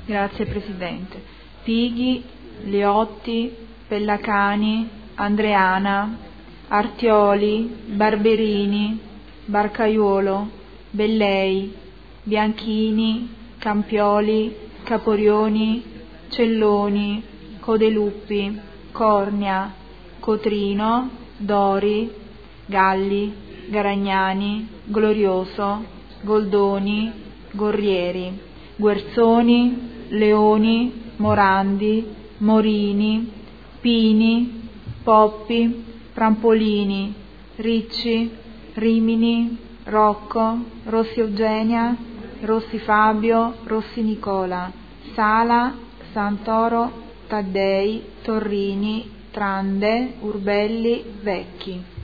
Grazie Presidente. Pighi, Leotti, Pellacani, Andreana, Artioli, Barberini, Barcaiuolo, Bellei, Bianchini, Campioli, Caporioni, Celloni, Codeluppi, Cornia, Cotrino, Dori, Galli, Garagnani, Glorioso, Goldoni, Gorrieri, Guerzoni, Leoni, Morandi, Morini, Pini, Poppi, Prampolini, Ricci, Rimini, Rocco, Rossi Eugenia, Rossi Fabio, Rossi Nicola, Sala, Santoro, Taddei, Torrini, Trande, Urbelli, Vecchi.